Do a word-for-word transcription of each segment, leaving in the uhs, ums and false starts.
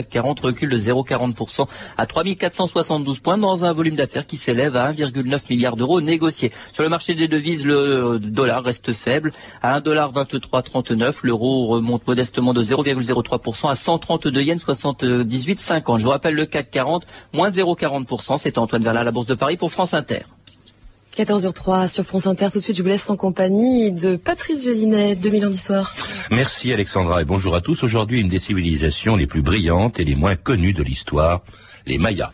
quarante recule de zéro virgule quarante pour cent à trois mille quatre cent soixante-douze points dans un volume d'affaires qui s'élève à un virgule neuf milliard d'euros négociés. Sur le marché des devises, le dollar reste faible à un dollar vingt-trois trente-neuf. L'euro remonte modestement de zéro virgule zéro trois pour cent à cent trente-deux yens soixante-dix-huit cinquante. Je vous rappelle le C A C quarante, moins zéro virgule quarante pour cent. C'est Antoine Verlat à la Bourse de Paris pour France Inter. quatorze heures zéro trois sur France Inter. Tout de suite, je vous laisse en compagnie de Patrice Gélinet, deux mille ans d'histoire. Merci Alexandra et bonjour à tous. Aujourd'hui, une des civilisations les plus brillantes et les moins connues de l'histoire, les Mayas.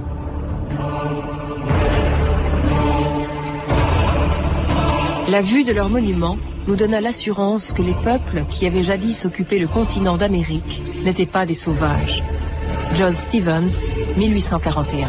La vue de leurs monuments nous donna l'assurance que les peuples qui avaient jadis occupé le continent d'Amérique n'étaient pas des sauvages. John Stevens, mille huit cent quarante et un.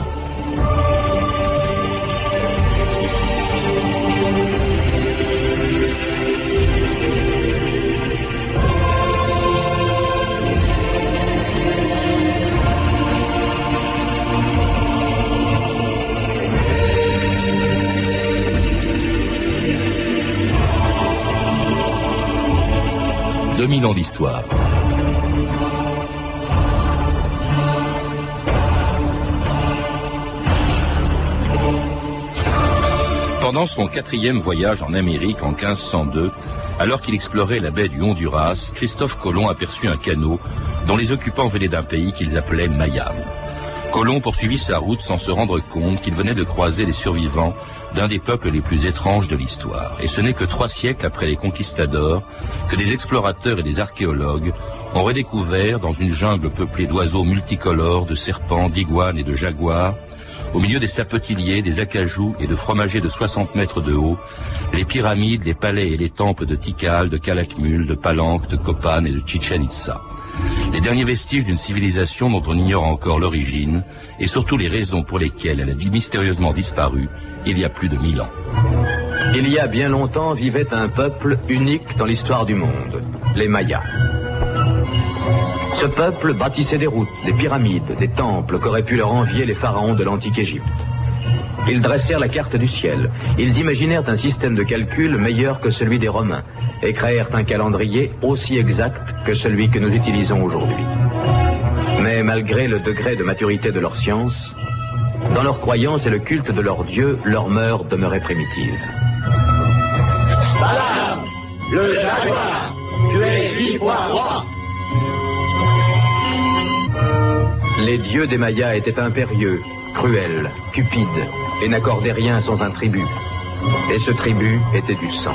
deux mille ans d'histoire. Pendant son quatrième voyage en Amérique en quinze cent deux, alors qu'il explorait la baie du Honduras, Christophe Colomb aperçut un canot dont les occupants venaient d'un pays qu'ils appelaient Maya. Colomb poursuivit sa route sans se rendre compte qu'il venait de croiser les survivants d'un des peuples les plus étranges de l'histoire. Et ce n'est que trois siècles après les conquistadors que des explorateurs et des archéologues ont redécouvert dans une jungle peuplée d'oiseaux multicolores, de serpents, d'iguanes et de jaguars, au milieu des sapotiliers, des acajous et de fromagers de soixante mètres de haut, les pyramides, les palais et les temples de Tikal, de Calakmul, de Palenque, de Copan et de Chichen Itza. Les derniers vestiges d'une civilisation dont on ignore encore l'origine et surtout les raisons pour lesquelles elle a mystérieusement disparu il y a plus de mille ans. Il y a bien longtemps vivait un peuple unique dans l'histoire du monde, les Mayas. Ce peuple bâtissait des routes, des pyramides, des temples qu'auraient pu leur envier les pharaons de l'antique Égypte. Ils dressèrent la carte du ciel. Ils imaginèrent un système de calcul meilleur que celui des Romains et créèrent un calendrier aussi exact que celui que nous utilisons aujourd'hui. Mais malgré le degré de maturité de leur science, dans leur croyance et le culte de leur dieu, leurs mœurs demeuraient primitives. Balaam, le jaguar, tu es dix fois roi. Les dieux des Mayas étaient impérieux, cruels, cupides, et n'accordaient rien sans un tribut. Et ce tribut était du sang.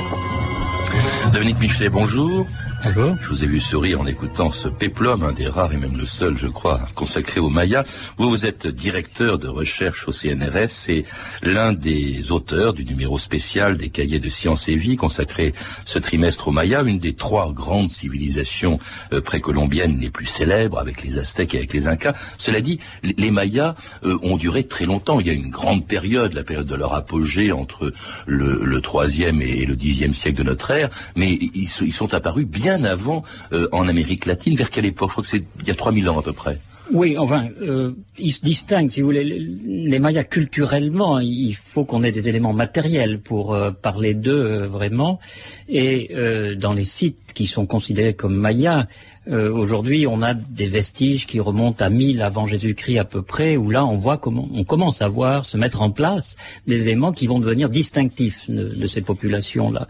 Dominique Michelet, bonjour. Bonjour. Je vous ai vu sourire en écoutant ce péplum, un des rares et même le seul, je crois, consacré aux Mayas. Vous, vous êtes directeur de recherche au C N R S et l'un des auteurs du numéro spécial des cahiers de sciences et vie consacré ce trimestre aux Mayas, une des trois grandes civilisations euh, précolombiennes les plus célèbres avec les Aztèques et avec les Incas. Cela dit, les Mayas euh, ont duré très longtemps. Il y a une grande période, la période de leur apogée entre le, le troisième et le dixième siècle de notre ère, mais ils, ils sont apparus bien avant euh, en Amérique latine. Vers quelle époque? Je crois que c'est il y a trois mille ans à peu près. Oui, enfin, euh, ils se distinguent, si vous voulez, les Mayas culturellement, il faut qu'on ait des éléments matériels pour euh, parler d'eux euh, vraiment. Et euh, dans les sites qui sont considérés comme Mayas, euh, aujourd'hui, on a des vestiges qui remontent à mille avant Jésus-Christ à peu près, où là, on voit comment on commence à voir se mettre en place des éléments qui vont devenir distinctifs de, de ces populations-là.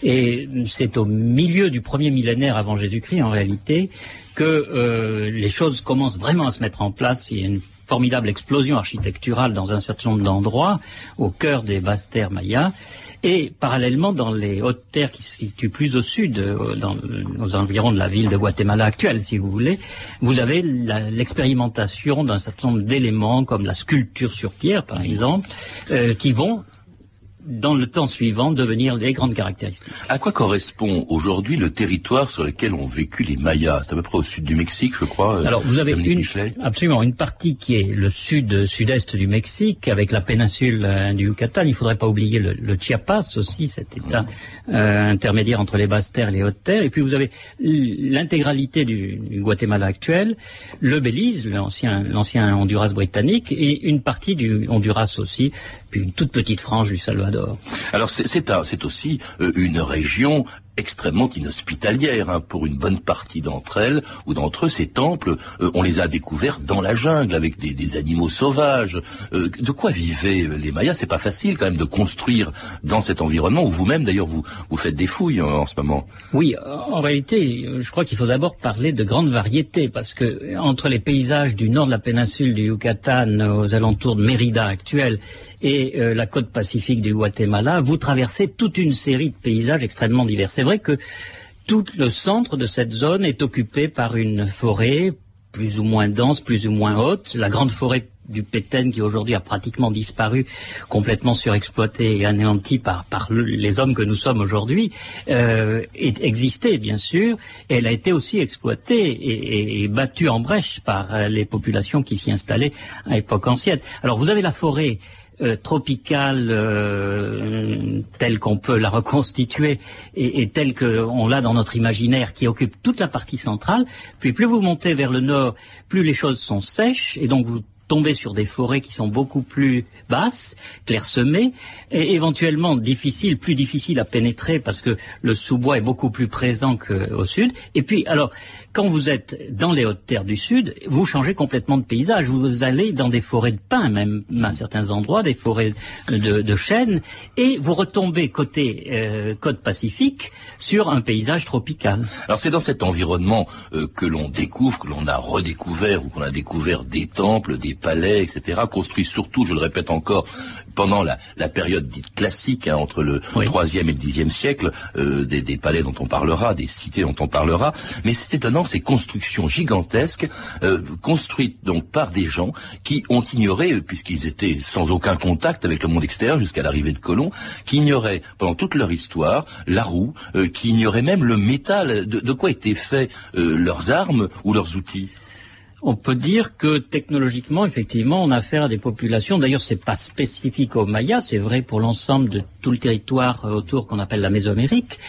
Et c'est au milieu du premier millénaire avant Jésus-Christ, en réalité, que euh, les choses commencent vraiment à se mettre en place. Il y a une formidable explosion architecturale dans un certain nombre d'endroits, au cœur des basses terres mayas, et parallèlement dans les hautes terres qui se situent plus au sud, dans, aux environs de la ville de Guatemala actuelle, si vous voulez, vous avez la, l'expérimentation d'un certain nombre d'éléments, comme la sculpture sur pierre, par exemple, euh, qui vont dans le temps suivant, devenir les grandes caractéristiques. À quoi correspond aujourd'hui le territoire sur lequel ont vécu les Mayas? C'est à peu près au sud du Mexique, je crois. Alors, vous avez une, Michelet. absolument une partie qui est le sud-sud-est du Mexique, avec la péninsule euh, du Yucatan. Il ne faudrait pas oublier le, le Chiapas aussi, cet état euh, intermédiaire entre les basses terres et les hautes terres. Et puis vous avez l'intégralité du, du Guatemala actuel, le Belize, l'ancien, l'ancien Honduras britannique, et une partie du Honduras aussi, puis une toute petite frange du Salvador. Alors c'est, c'est, un, c'est aussi euh, une région extrêmement inhospitalières hein, pour une bonne partie d'entre elles ou d'entre eux. Ces temples, euh, on les a découverts dans la jungle avec des, des animaux sauvages. Euh, de quoi vivaient les Mayas? C'est pas facile quand même de construire dans cet environnement où vous-même d'ailleurs vous vous faites des fouilles en, en ce moment. Oui, en réalité, je crois qu'il faut d'abord parler de grande variété parce que entre les paysages du nord de la péninsule du Yucatan aux alentours de Mérida actuelle et euh, la côte pacifique du Guatemala, vous traversez toute une série de paysages extrêmement divers. C'est vrai que tout le centre de cette zone est occupé par une forêt plus ou moins dense, plus ou moins haute. La grande forêt du Petén, qui aujourd'hui a pratiquement disparu, complètement surexploité et anéanti par, par les hommes que nous sommes aujourd'hui, euh, existait bien sûr, et elle a été aussi exploitée et, et, et battue en brèche par les populations qui s'y installaient à l'époque ancienne. Alors vous avez la forêt Euh, tropicale euh, telle qu'on peut la reconstituer et, et telle qu'on l'a dans notre imaginaire qui occupe toute la partie centrale. Puis plus vous montez vers le nord, plus les choses sont sèches et donc vous tombez sur des forêts qui sont beaucoup plus basses, clairsemées, et éventuellement difficiles, plus difficiles à pénétrer parce que le sous-bois est beaucoup plus présent qu'au sud. Et puis, alors, quand vous êtes dans les hautes terres du sud, vous changez complètement de paysage. Vous allez dans des forêts de pins, même à certains endroits, des forêts de, de chênes, et vous retombez côté euh, côte pacifique sur un paysage tropical. Alors c'est dans cet environnement euh, que l'on découvre, que l'on a redécouvert, ou qu'on a découvert des temples, des palais, et cetera, construits surtout, je le répète encore, pendant la, la période dite classique, hein, entre le troisième et le dixième siècle, euh, des, des palais dont on parlera, des cités dont on parlera. Mais c'est étonnant, ces constructions gigantesques, euh, construites donc par des gens qui ont ignoré, puisqu'ils étaient sans aucun contact avec le monde extérieur jusqu'à l'arrivée de Colomb, qui ignoraient pendant toute leur histoire la roue, euh, qui ignoraient même le métal, de, de quoi étaient faits euh, leurs armes ou leurs outils. On peut dire que technologiquement, effectivement, on a affaire à des populations. D'ailleurs, c'est pas spécifique aux Mayas, c'est vrai pour l'ensemble de tout le territoire autour qu'on appelle la Mésoamérique,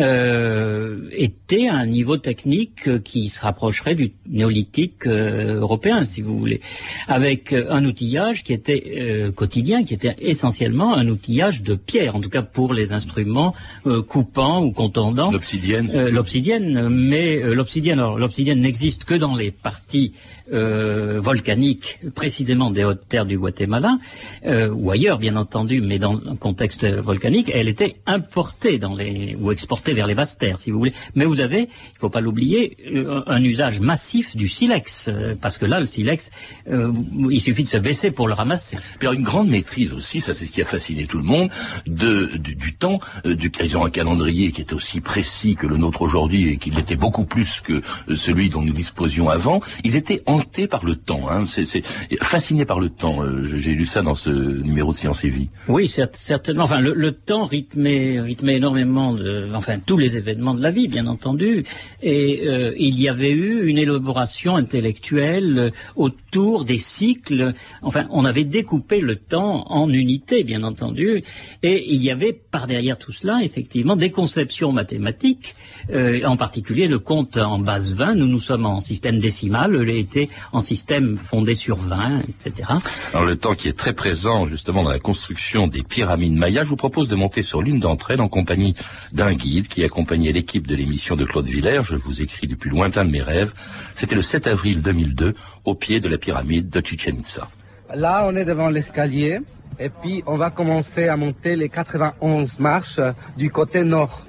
euh, était à un niveau technique qui se rapprocherait du néolithique euh, européen, si vous voulez, avec un outillage qui était euh, quotidien, qui était essentiellement un outillage de pierre, en tout cas pour les instruments euh, coupants ou contondants. L'obsidienne. Euh, l'obsidienne, mais euh, l'obsidienne, alors l'obsidienne n'existe que dans les parties Euh, volcanique, précisément des hautes terres du Guatemala, euh, ou ailleurs bien entendu, mais dans un contexte volcanique, elle était importée dans les, ou exportée vers les basses terres, si vous voulez. Mais vous avez, il ne faut pas l'oublier, un, un usage massif du silex, euh, parce que là, le silex, euh, il suffit de se baisser pour le ramasser. Puis alors, une grande maîtrise aussi, ça c'est ce qui a fasciné tout le monde, de, du, du temps, euh, du, ils ont un calendrier qui est aussi précis que le nôtre aujourd'hui et qui l'était beaucoup plus que celui dont nous disposions avant. Ils étaient hantés par le temps, hein. c'est, c'est fasciné par le temps. Euh, j'ai lu ça dans ce numéro de Science et Vie. Oui, certainement. Enfin, le, le temps rythmait, rythmait énormément, de, enfin tous les événements de la vie, bien entendu. Et euh, il y avait eu une élaboration intellectuelle euh, autour des cycles. Enfin, on avait découpé le temps en unités, bien entendu. Et il y avait par derrière tout cela, effectivement, des conceptions mathématiques, euh, en particulier le compte en base vingt. Nous, nous sommes en système décimal, était en système fondé sur vingt, et cetera. Alors le temps qui est très présent justement dans la construction des pyramides mayas, je vous propose de monter sur l'une d'entre elles en compagnie d'un guide qui accompagnait l'équipe de l'émission de Claude Villers. Je vous écris du plus lointain de mes rêves. C'était le sept avril deux mille deux, au pied de la pyramide de Chichen Itza. Là, on est devant l'escalier et puis on va commencer à monter les quatre-vingt-onze marches du côté nord.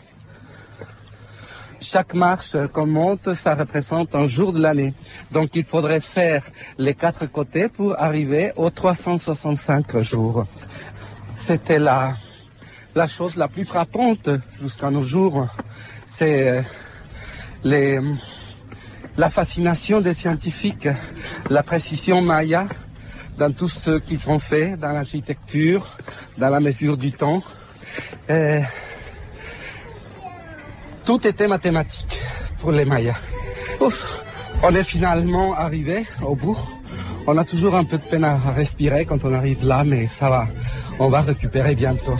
Chaque marche qu'on monte, ça représente un jour de l'année. Donc il faudrait faire les quatre côtés pour arriver aux trois cent soixante-cinq jours. C'était la, la chose la plus frappante jusqu'à nos jours. C'est les, la fascination des scientifiques, la précision maya dans tout ce qu'ils ont fait, dans l'architecture, dans la mesure du temps. Et tout était mathématique pour les Mayas. Ouf, on est finalement arrivé au bout. On a toujours un peu de peine à respirer quand on arrive là, mais ça va. On va récupérer bientôt.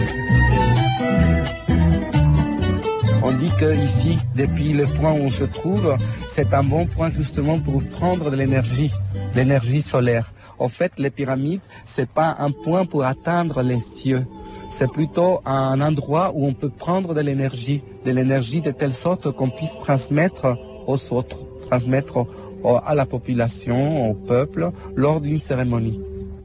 On dit que ici, depuis le point où on se trouve, c'est un bon point justement pour prendre de l'énergie, l'énergie solaire. En fait, les pyramides, c'est pas un point pour atteindre les cieux. c'est plutôt un endroit où on peut prendre de l'énergie, de l'énergie de telle sorte qu'on puisse transmettre aux autres, transmettre à la population, au peuple, lors d'une cérémonie.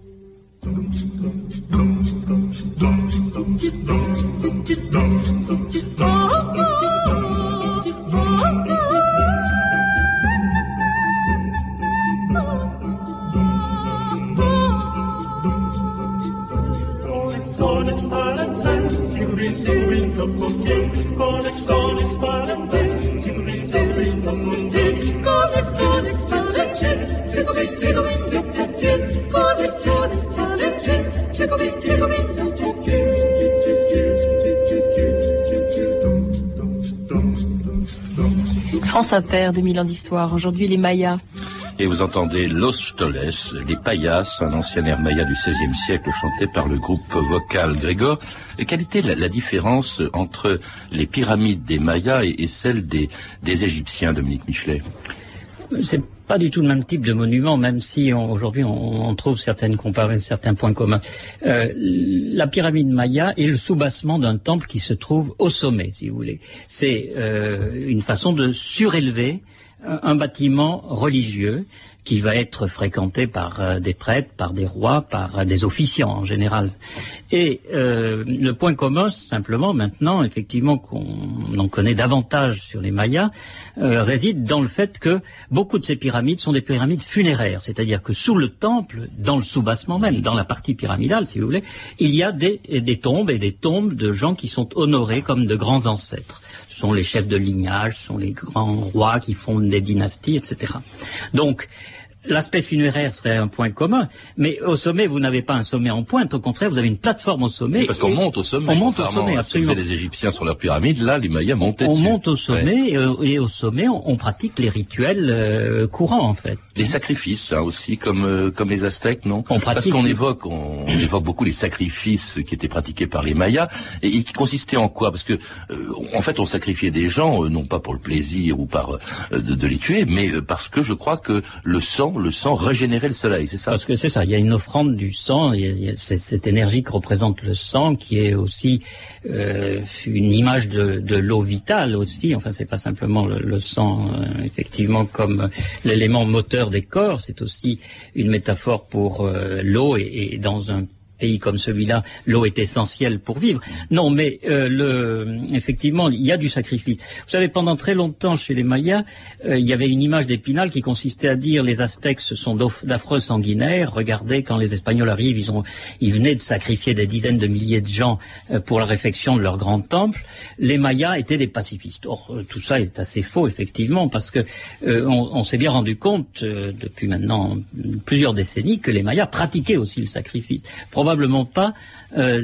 France Inter, deux mille ans d'histoire. Aujourd'hui, les Mayas. Et vous entendez Los Choles, les Payas, un ancien air maya du seizième siècle chanté par le groupe vocal Grégor. Quelle était la, la différence entre les pyramides des Mayas et, et celles des, des Égyptiens, Dominique Michelet? C'est pas du tout le même type de monument, même si on, aujourd'hui on, on trouve certaines comparaisons, certains points communs. Euh, la pyramide maya est le soubassement d'un temple qui se trouve au sommet, si vous voulez. C'est euh, une façon de surélever un, un bâtiment religieux qui va être fréquenté par euh, des prêtres, par des rois, par euh, des officiants en général. Et euh, le point commun, simplement, maintenant, effectivement, qu'on en connaît davantage sur les Mayas, euh, réside dans le fait que beaucoup de ces pyramides sont des pyramides funéraires, c'est-à-dire que sous le temple, dans le soubassement même, dans la partie pyramidale, si vous voulez, il y a des, des tombes et des tombes de gens qui sont honorés comme de grands ancêtres. Ce sont les chefs de lignage, ce sont les grands rois qui fondent des dynasties, et cetera. Donc, l'aspect funéraire serait un point commun, mais au sommet, vous n'avez pas un sommet en pointe, au contraire, vous avez une plateforme au sommet. Parce qu'on monte au sommet. On monte au sommet, absolument. Les Égyptiens sur leur pyramide, là, les Mayas montaient On dessus. monte au sommet, ouais. et, et au sommet, on, on pratique les rituels euh, courants, en fait. Les sacrifices, hein, aussi, comme euh, comme les Aztèques, non? On Parce qu'on évoque, on, on évoque beaucoup les sacrifices qui étaient pratiqués par les Mayas, et, et qui consistaient en quoi? Parce que, euh, en fait, on sacrifiait des gens, euh, non pas pour le plaisir ou par euh, de, de les tuer, mais euh, parce que je crois que le sang, le sang régénérait le soleil, c'est ça? Parce que c'est ça, il y a une offrande du sang, il y a, il y a cette, cette énergie que représente le sang, qui est aussi euh, une image de, de l'eau vitale aussi. Enfin, c'est pas simplement le, le sang, euh, effectivement, comme l'élément moteur des corps, c'est aussi une métaphore pour euh, l'eau, et, et dans un pays comme celui-là, l'eau est essentielle pour vivre. Non, mais euh, le, effectivement, il y a du sacrifice. Vous savez, pendant très longtemps, chez les Mayas, euh, il y avait une image d'Épinal qui consistait à dire les Aztèques, ce sont d'affreux sanguinaires. Regardez, quand les Espagnols arrivent, ils ont, ils venaient de sacrifier des dizaines de milliers de gens euh, pour la réfection de leur grand temple. Les Mayas étaient des pacifistes. Or, euh, tout ça est assez faux, effectivement, parce que euh, on, on s'est bien rendu compte euh, depuis maintenant plusieurs décennies que les Mayas pratiquaient aussi le sacrifice. Probablement pas euh,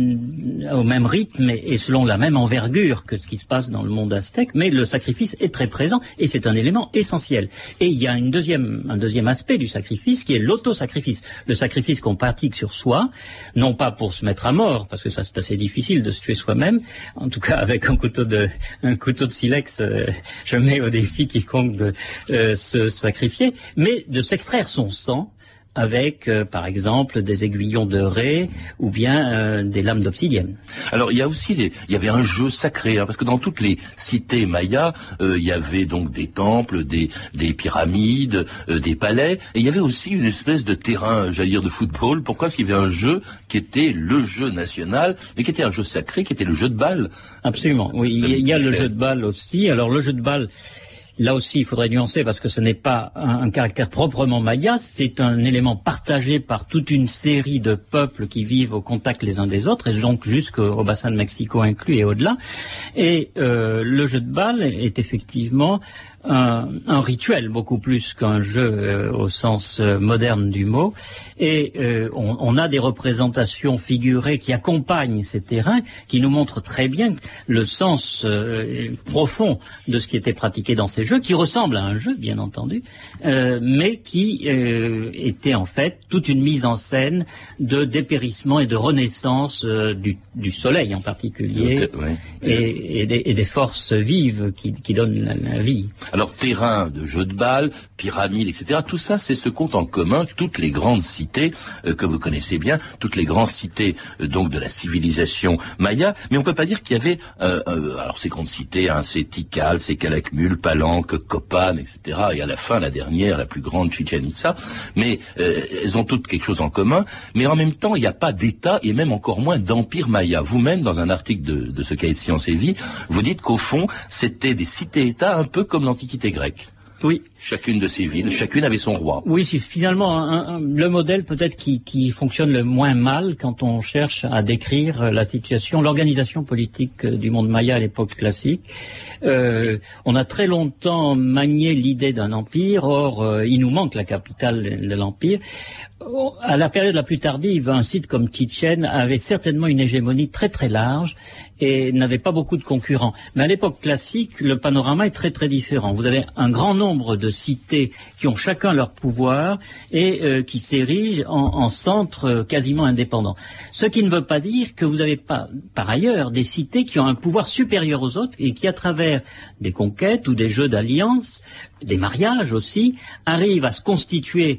au même rythme et, et selon la même envergure que ce qui se passe dans le monde aztèque, mais le sacrifice est très présent et c'est un élément essentiel. Et il y a une deuxième, un deuxième aspect du sacrifice qui est l'autosacrifice. Le sacrifice qu'on pratique sur soi, non pas pour se mettre à mort, parce que ça c'est assez difficile de se tuer soi-même, en tout cas avec un couteau de, un couteau de silex, euh, je mets au défi quiconque de euh, se sacrifier, mais de s'extraire son sang avec, euh, par exemple, des aiguillons de raie ou bien euh, des lames d'obsidienne. Alors, il y a aussi des, il y avait un jeu sacré, hein, parce que dans toutes les cités mayas, euh, il y avait donc des temples, des, des pyramides, euh, des palais, et il y avait aussi une espèce de terrain, j'allais dire, de football. Pourquoi? Parce qu'il y avait un jeu qui était le jeu national, mais qui était un jeu sacré, qui était le jeu de balle. Absolument, oui, il y a le jeu de balle aussi. Alors, le jeu de balle, là aussi, il faudrait nuancer parce que ce n'est pas un, un caractère proprement maya, c'est un élément partagé par toute une série de peuples qui vivent au contact les uns des autres, et donc jusqu'au bassin de Mexico inclus et au-delà. Et euh, le jeu de balle est effectivement Un, un rituel beaucoup plus qu'un jeu euh, au sens euh, moderne du mot, et euh, on, on a des représentations figurées qui accompagnent ces terrains, qui nous montrent très bien le sens euh, profond de ce qui était pratiqué dans ces jeux, qui ressemble à un jeu bien entendu, euh, mais qui euh, était en fait toute une mise en scène de dépérissement et de renaissance euh, du, du soleil en particulier, okay, ouais. et, et, des, et des forces vives qui, qui donnent la, la vie. Alors, terrain de jeux de balles, pyramides, et cetera. Tout ça, c'est ce qu'ont en commun toutes les grandes cités euh, que vous connaissez bien, toutes les grandes cités euh, donc de la civilisation maya. Mais on peut pas dire qu'il y avait, euh, euh, alors ces grandes cités, hein, c'est Tikal, c'est Calakmul, Palenque, Copan, et cetera. Et à la fin, la dernière, la plus grande, Chichen Itza. Mais euh, elles ont toutes quelque chose en commun. Mais en même temps, il n'y a pas d'État et même encore moins d'empire maya. Vous-même, dans un article de, de ce cahier de Sciences et Vie, vous dites qu'au fond, c'était des cités-États un peu comme l'Antiquité grecque. Oui. Chacune de ces villes, chacune avait son roi. Oui, c'est finalement un, un, le modèle peut-être qui, qui fonctionne le moins mal quand on cherche à décrire la situation, l'organisation politique du monde maya à l'époque classique. Euh, on a très longtemps manié l'idée d'un empire, or euh, il nous manque la capitale de l'empire. À la période la plus tardive, un site comme Chichen avait certainement une hégémonie très très large et n'avait pas beaucoup de concurrents. Mais à l'époque classique, le panorama est très très différent. Vous avez un grand nombre de cités qui ont chacun leur pouvoir et euh, qui s'érigent en, en centres quasiment indépendants. Ce qui ne veut pas dire que vous n'avez pas, par ailleurs, des cités qui ont un pouvoir supérieur aux autres et qui, à travers des conquêtes ou des jeux d'alliance, des mariages aussi, arrivent à se constituer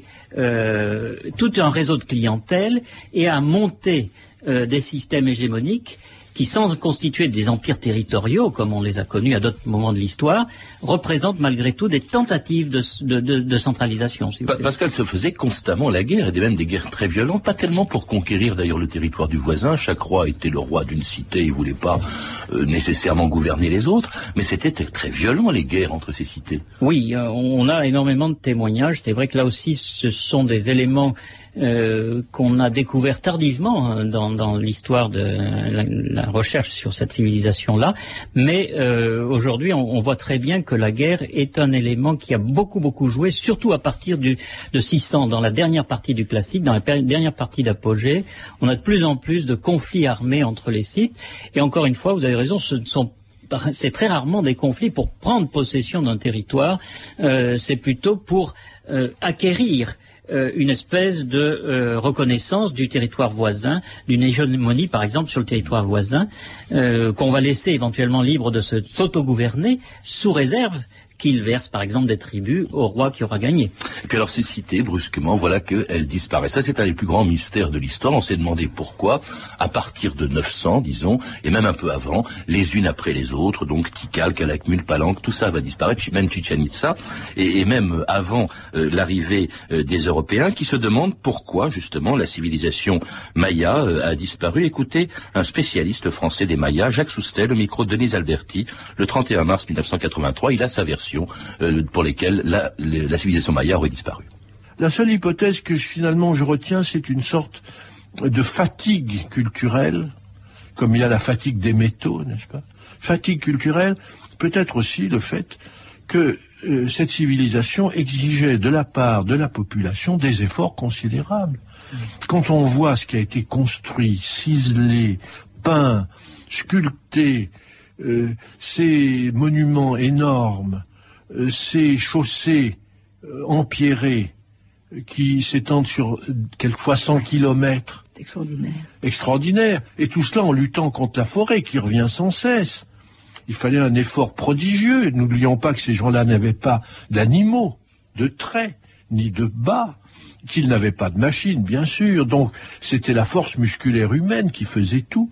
euh, tout un réseau de clientèle et à monter euh, des systèmes hégémoniques qui, sans constituer des empires territoriaux, comme on les a connus à d'autres moments de l'histoire, représentent malgré tout des tentatives de, de, de, de centralisation. Si pa- parce qu'elle se faisait constamment la guerre, et même des guerres très violentes, pas tellement pour conquérir d'ailleurs le territoire du voisin. Chaque roi était le roi d'une cité, il voulait pas euh, nécessairement gouverner les autres, mais c'était très violent les guerres entre ces cités. Oui, euh, on a énormément de témoignages. C'est vrai que là aussi, ce sont des éléments Euh, qu'on a découvert tardivement dans, dans l'histoire de la, la recherche sur cette civilisation-là, mais euh, aujourd'hui on, on voit très bien que la guerre est un élément qui a beaucoup beaucoup joué, surtout à partir du, de six cents, dans la dernière partie du classique, dans la per- dernière partie d'Apogée, on a de plus en plus de conflits armés entre les sites, et encore une fois, vous avez raison, ce ne sont c'est très rarement des conflits pour prendre possession d'un territoire, euh, c'est plutôt pour euh, acquérir Euh, une espèce de euh, reconnaissance du territoire voisin, d'une hégémonie par exemple sur le territoire voisin, euh, qu'on va laisser éventuellement libre de se, s'autogouverner sous réserve qu'il verse par exemple des tributs au roi qui aura gagné. Et puis alors ces cités, brusquement, voilà qu'elles disparaissent. Ça, c'est un des plus grands mystères de l'histoire. On s'est demandé pourquoi, à partir de neuf cents, disons, et même un peu avant, les unes après les autres, donc Tikal, Calakmul, Palenque, tout ça va disparaître, même Chichen Itza, et, et même avant euh, l'arrivée euh, des Européens, qui se demandent pourquoi, justement, la civilisation maya euh, a disparu. Écoutez, un spécialiste français des Mayas, Jacques Soustel, au micro de Denise Alberti, le trente et un mars mille neuf cent quatre-vingt-trois, il a sa version euh, pour lesquelles la, la civilisation maya aurait disparu. La seule hypothèse que je, finalement je retiens, c'est une sorte de fatigue culturelle, comme il y a la fatigue des métaux, n'est-ce pas? Fatigue culturelle, peut-être aussi le fait que euh, cette civilisation exigeait de la part de la population des efforts considérables. Quand on voit ce qui a été construit, ciselé, peint, sculpté, euh, ces monuments énormes, euh, ces chaussées euh, empierrées, qui s'étendent sur quelquefois cent kilomètres. C'est extraordinaire. Extraordinaire. Et tout cela en luttant contre la forêt qui revient sans cesse. Il fallait un effort prodigieux. N'oublions pas que ces gens-là n'avaient pas d'animaux, de traits, ni de bas, qu'ils n'avaient pas de machines, bien sûr. Donc c'était la force musculaire humaine qui faisait tout.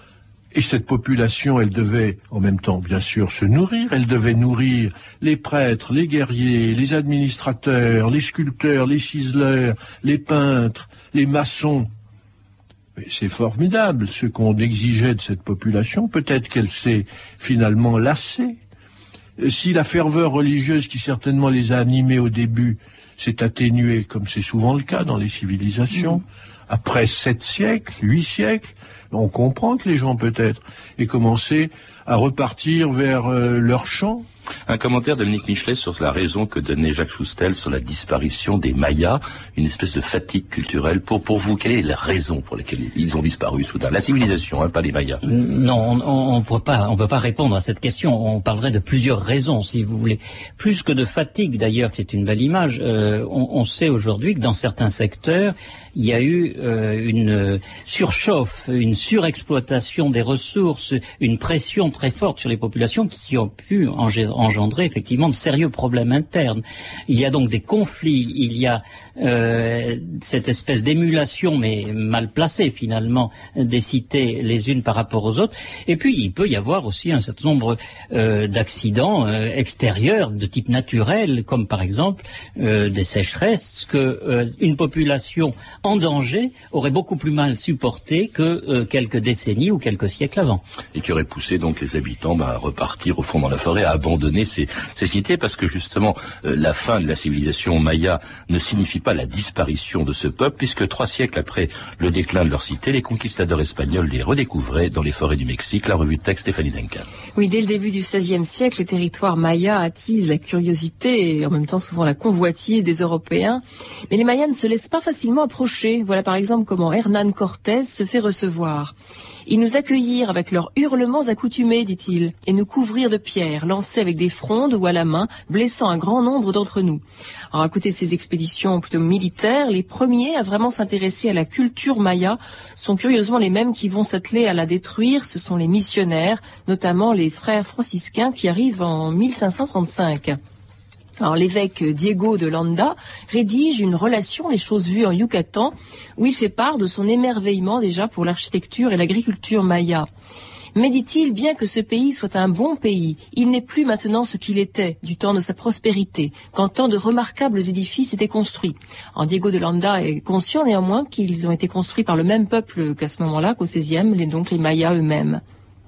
Et cette population, elle devait, en même temps, bien sûr, se nourrir. Elle devait nourrir les prêtres, les guerriers, les administrateurs, les sculpteurs, les ciseleurs, les peintres, les maçons. Mais c'est formidable ce qu'on exigeait de cette population. Peut-être qu'elle s'est finalement lassée. Si la ferveur religieuse qui certainement les a animés au début s'est atténuée, comme c'est souvent le cas dans les civilisations, mmh. après sept siècles, huit siècles, on comprend que les gens peut-être aient commencé à repartir vers euh, leur champ. Un commentaire de Dominique Michelet sur la raison que donnait Jacques Soustel sur la disparition des Mayas, une espèce de fatigue culturelle. Pour, pour vous, quelle est la raison pour laquelle ils ont disparu soudain? La civilisation, hein, pas les Mayas. Non, on ne peut pas, on peut pas répondre à cette question. On parlerait de plusieurs raisons, si vous voulez. Plus que de fatigue, d'ailleurs, qui est une belle image, euh, on, on sait aujourd'hui que dans certains secteurs, il y a eu euh, une surchauffe, une surexploitation des ressources, une pression très forte sur les populations qui ont pu engendrer engendré effectivement de sérieux problèmes internes. Il y a donc des conflits, il y a euh, cette espèce d'émulation, mais mal placée finalement, des cités les unes par rapport aux autres. Et puis il peut y avoir aussi un certain nombre euh, d'accidents euh, extérieurs de type naturel, comme par exemple euh, des sécheresses que euh, une population en danger aurait beaucoup plus mal supporté que euh, quelques décennies ou quelques siècles avant. Et qui aurait poussé donc les habitants bah, à repartir au fond dans la forêt, à abandonner ces, ces cités, parce que justement euh, la fin de la civilisation maya ne signifie pas la disparition de ce peuple, puisque trois siècles après le déclin de leur cité, les conquistadors espagnols les redécouvraient dans les forêts du Mexique. La revue de texte Stéphanie Duncan. Oui, dès le début du seizième siècle, les territoires mayas attisent la curiosité et en même temps souvent la convoitise des Européens. Mais les Mayas ne se laissent pas facilement approcher. Voilà par exemple comment Hernán Cortés se fait recevoir. Ils nous accueillirent avec leurs hurlements accoutumés, dit-il, et nous couvrirent de pierres, lancées avec des frondes ou à la main, blessant un grand nombre d'entre nous. Alors, à côté de ces expéditions plutôt militaires, les premiers à vraiment s'intéresser à la culture maya sont curieusement les mêmes qui vont s'atteler à la détruire. Ce sont les missionnaires, notamment les frères franciscains qui arrivent en mille cinq cent trente-cinq. Alors, l'évêque Diego de Landa rédige une relation des choses vues en Yucatan où il fait part de son émerveillement déjà pour l'architecture et l'agriculture maya. Mais dit-il, bien que ce pays soit un bon pays, il n'est plus maintenant ce qu'il était du temps de sa prospérité, quand tant de remarquables édifices étaient construits. En Diego de Landa est conscient néanmoins qu'ils ont été construits par le même peuple qu'à ce moment-là, qu'au seizième, les, donc les Mayas eux-mêmes.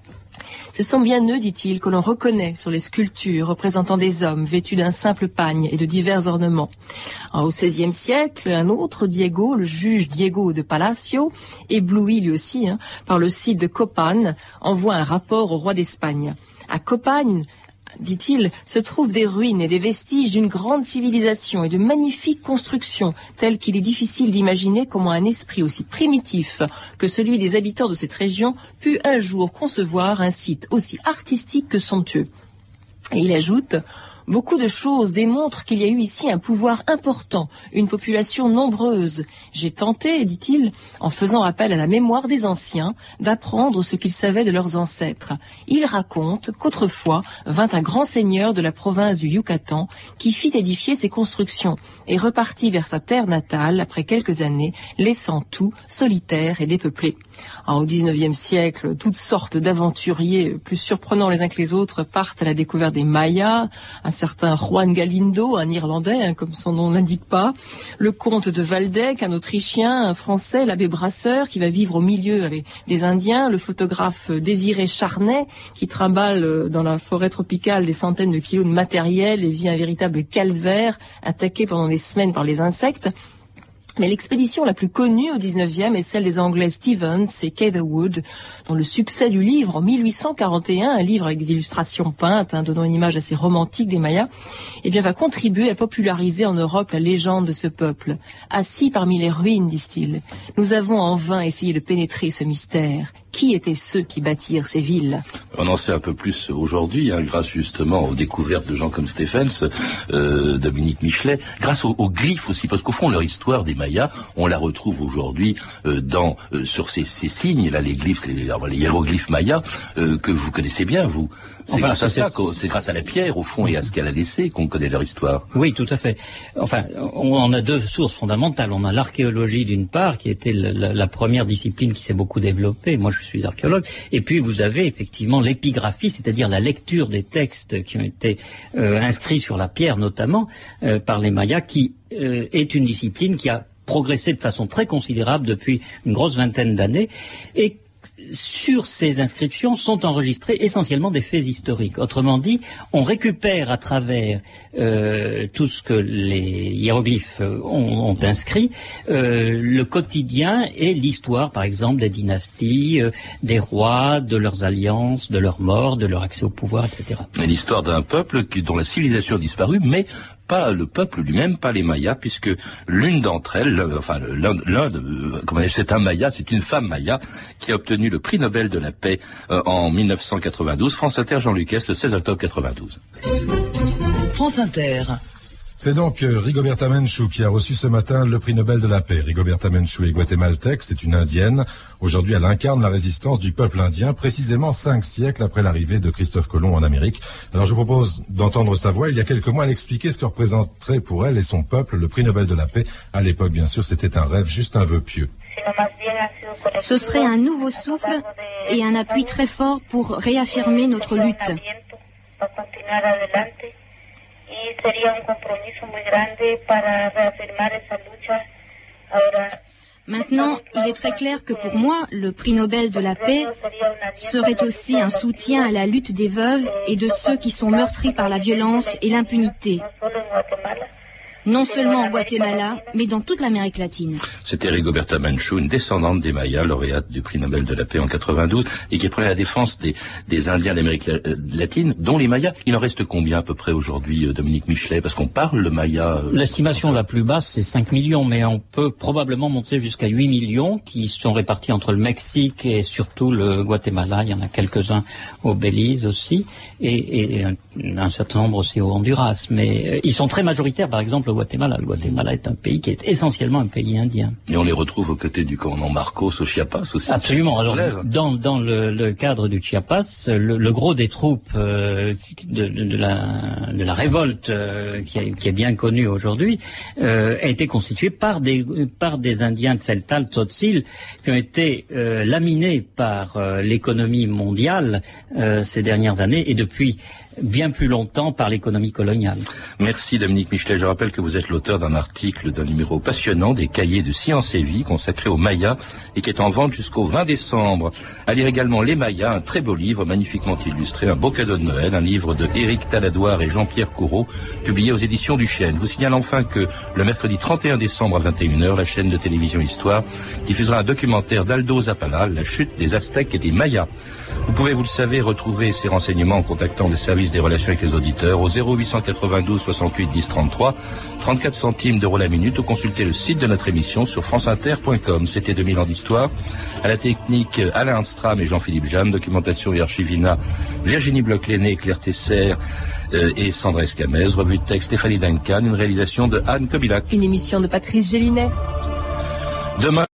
Ce sont bien eux, dit-il, que l'on reconnaît sur les sculptures représentant des hommes vêtus d'un simple pagne et de divers ornements. Alors, au seizième siècle, un autre Diego, le juge Diego de Palacio, ébloui lui aussi hein, par le site de Copan, envoie un rapport au roi d'Espagne. À Copan, dit-il, se trouvent des ruines et des vestiges d'une grande civilisation et de magnifiques constructions, telles qu'il est difficile d'imaginer comment un esprit aussi primitif que celui des habitants de cette région put un jour concevoir un site aussi artistique que somptueux. Et il ajoute: beaucoup de choses démontrent qu'il y a eu ici un pouvoir important, une population nombreuse. J'ai tenté, dit-il, en faisant appel à la mémoire des anciens, d'apprendre ce qu'ils savaient de leurs ancêtres. Il raconte qu'autrefois vint un grand seigneur de la province du Yucatan qui fit édifier ses constructions et repartit vers sa terre natale après quelques années, laissant tout solitaire et dépeuplé. Alors, au dix-neuvième siècle, toutes sortes d'aventuriers plus surprenants les uns que les autres partent à la découverte des Mayas. Un certain Juan Galindo, un Irlandais, hein, comme son nom l'indique pas, le comte de Waldeck, un Autrichien, un Français, l'abbé Brasseur, qui va vivre au milieu avec des Indiens, le photographe Désiré Charnay, qui trimballe dans la forêt tropicale des centaines de kilos de matériel et vit un véritable calvaire, attaqué pendant des semaines par les insectes. Mais l'expédition la plus connue au dix-neuvième est celle des Anglais Stevens et Catherwood, dont le succès du livre en mille huit cent quarante et un, un livre avec des illustrations peintes, hein, donnant une image assez romantique des Mayas, eh bien, va contribuer à populariser en Europe la légende de ce peuple. Assis parmi les ruines, disent-ils, nous avons en vain essayé de pénétrer ce mystère. Qui étaient ceux qui bâtirent ces villes? On en sait un peu plus aujourd'hui, hein, grâce justement aux découvertes de gens comme Stephens, euh, Dominique Michelet, grâce aux, aux glyphes aussi, parce qu'au fond leur histoire des Mayas, on la retrouve aujourd'hui euh, dans euh, sur ces, ces signes, là les glyphes, les, les hiéroglyphes mayas euh, que vous connaissez bien, vous. C'est enfin, grâce à ça, c'est grâce à la pierre, au fond, et à ce qu'elle a laissé qu'on connaît leur histoire. Oui, tout à fait. Enfin, on, on a deux sources fondamentales. On a l'archéologie d'une part, qui était la, la, la première discipline qui s'est beaucoup développée. Moi, je suis archéologue. Et puis, vous avez effectivement l'épigraphie, c'est-à-dire la lecture des textes qui ont été euh, inscrits sur la pierre, notamment, euh, par les Mayas, qui euh, est une discipline qui a progressé de façon très considérable depuis une grosse vingtaine d'années, et sur ces inscriptions sont enregistrés essentiellement des faits historiques. Autrement dit, on récupère à travers euh, tout ce que les hiéroglyphes ont, ont inscrit, euh, le quotidien et l'histoire, par exemple, des dynasties, euh, des rois, de leurs alliances, de leurs morts, de leur accès au pouvoir, et cetera. Et l'histoire d'un peuple qui, dont la civilisation a disparu, mais pas le peuple lui-même, pas les Mayas, puisque l'une d'entre elles, enfin l'un, l'un de, comment dire, c'est un Maya, c'est une femme Maya qui a obtenu le prix Nobel de la paix euh, en mille neuf cent quatre-vingt-douze. France Inter, Jean Lucas, le seize octobre quatre-vingt-douze. France Inter. C'est donc euh, Rigoberta Menchú qui a reçu ce matin le prix Nobel de la paix. Rigoberta Menchú est guatémaltèque, c'est une indienne. Aujourd'hui, elle incarne la résistance du peuple indien, précisément cinq siècles après l'arrivée de Christophe Colomb en Amérique. Alors je vous propose d'entendre sa voix. Il y a quelques mois, elle expliquait ce que représenterait pour elle et son peuple le prix Nobel de la paix. À l'époque, bien sûr, c'était un rêve, juste un vœu pieux. Ce serait un nouveau souffle et un appui très fort pour réaffirmer notre lutte. Maintenant, il est très clair que pour moi, le prix Nobel de la paix serait aussi un soutien à la lutte des veuves et de ceux qui sont meurtris par la violence et l'impunité. Non seulement au Guatemala, mais dans toute l'Amérique latine. C'était Rigoberta Menchú, une descendante des Mayas, lauréate du prix Nobel de la paix en quatre-vingt-douze, et qui prenait la défense des, des Indiens d'Amérique latine, dont les Mayas. Il en reste combien à peu près aujourd'hui, Dominique Michelet? Parce qu'on parle le Maya... Euh, L'estimation la plus basse, c'est cinq millions, mais on peut probablement monter jusqu'à huit millions, qui sont répartis entre le Mexique et surtout le Guatemala. Il y en a quelques-uns au Belize aussi, et, et un, un certain nombre aussi au Honduras. Mais euh, ils sont très majoritaires, par exemple, Guatemala. Le Guatemala est un pays qui est essentiellement un pays indien. Et on les retrouve aux côtés du commandant Marcos au Chiapas aussi. Absolument. Alors, dans, dans le, le cadre du Chiapas, le, le gros des troupes euh, de, de, de, la, de la révolte euh, qui, est, qui est bien connue aujourd'hui euh, a été constitué par des, par des Indiens Tseltal, Tzotzil, qui ont été euh, laminés par euh, l'économie mondiale euh, ces dernières années et depuis bien plus longtemps par l'économie coloniale. Merci Dominique Michelet. Je rappelle que vous êtes l'auteur d'un article, d'un numéro passionnant des cahiers de Science et Vie consacré aux Mayas et qui est en vente jusqu'au vingt décembre. À lire également Les Mayas, un très beau livre magnifiquement illustré, un beau cadeau de Noël, un livre de Éric Taladoire et Jean-Pierre Coureau, publié aux éditions du Chêne. Je vous signale enfin que le mercredi trente et un décembre à vingt et une heures, la chaîne de télévision Histoire diffusera un documentaire d'Aldo Zapala, La chute des Aztèques et des Mayas. Vous pouvez, vous le savez, retrouver ces renseignements en contactant le service des relations avec les auditeurs au zéro huit cent quatre-vingt-douze soixante-huit dix trente-trois, trente-quatre centimes d'euros la minute, ou consulter le site de notre émission sur franceinter point com. C'était deux mille ans d'histoire. À la technique, Alain Stram et Jean-Philippe Jeanne, documentation et archivina, Virginie Bloch-Léné, Claire Tesser euh, et Sandra Escamez, revue de texte Stéphanie Duncan, une réalisation de Anne Kobilac. Une émission de Patrice Gélinet. Demain